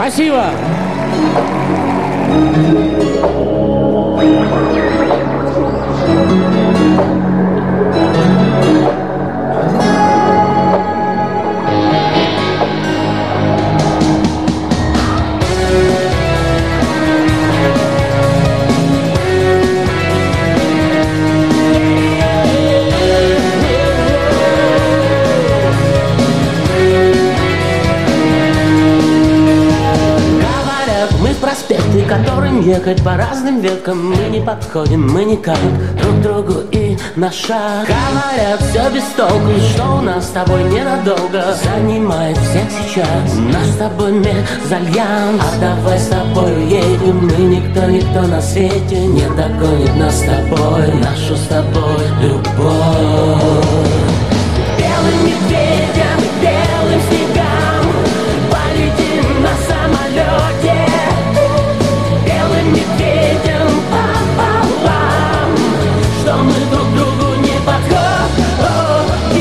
Спасибо! Проспекты, которым ехать по разным веткам. Мы не подходим, мы никак друг другу и на шаг. Говорят, все без толку, что у нас с тобой ненадолго занимает всех сейчас. Наш с тобой мезальянс. А давай с тобой едем. Мы никто на свете не догонит нас с тобой, нашу с тобой любовь. Белым медведям и белым снегам полетим на самолете. Медведям пополам, что мы друг другу не подходим.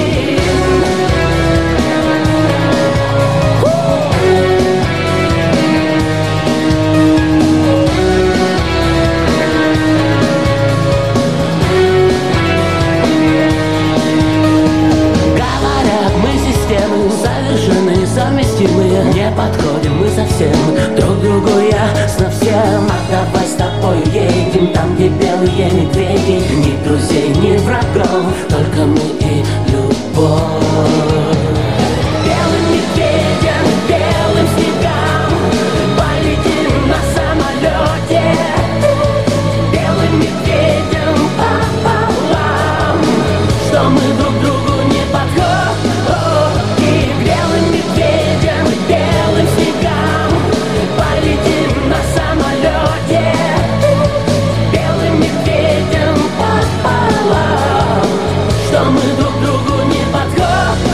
Говорят, мы системы совершенные, совместимые. Не подходим мы совсем друг другу, ясно всем. Давай с тобой едем там, где белые медведи. Ни друзей, ни врагов, только мы и любовь. Белым медведям и белым снегам полетим на самолете. Белым медведям пополам, что мы друг другу не подходим. Белым медведям и белым снегам полетим на самолете. Белым медведям пополам, что мы друг другу не подходим.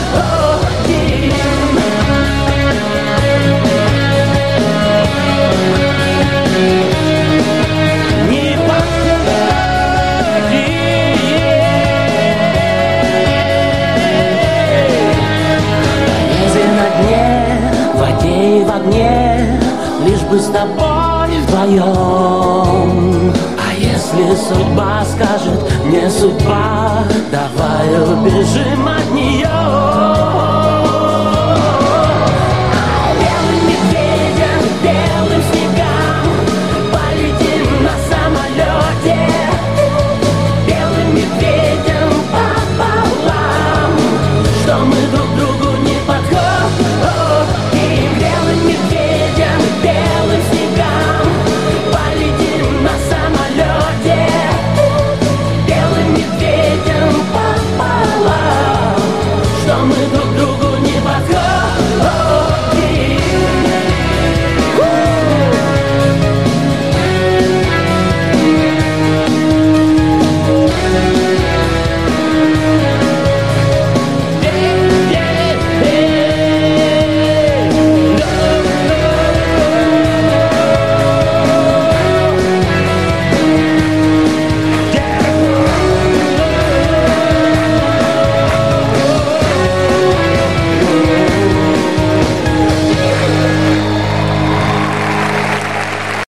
Не подходим. Лезвие на дне, в воде и в огне, лишь бы с тобой вдвоем. А если судьба скажет не судьба, давай убежим от нее. Белым медведям и белым снегам полетим на самолете. Белым медведям пополам, что мы друг другу не подходим. Белым медведям и белым снегам полетим на самолете. Белым медведям пополам, что мы друг другу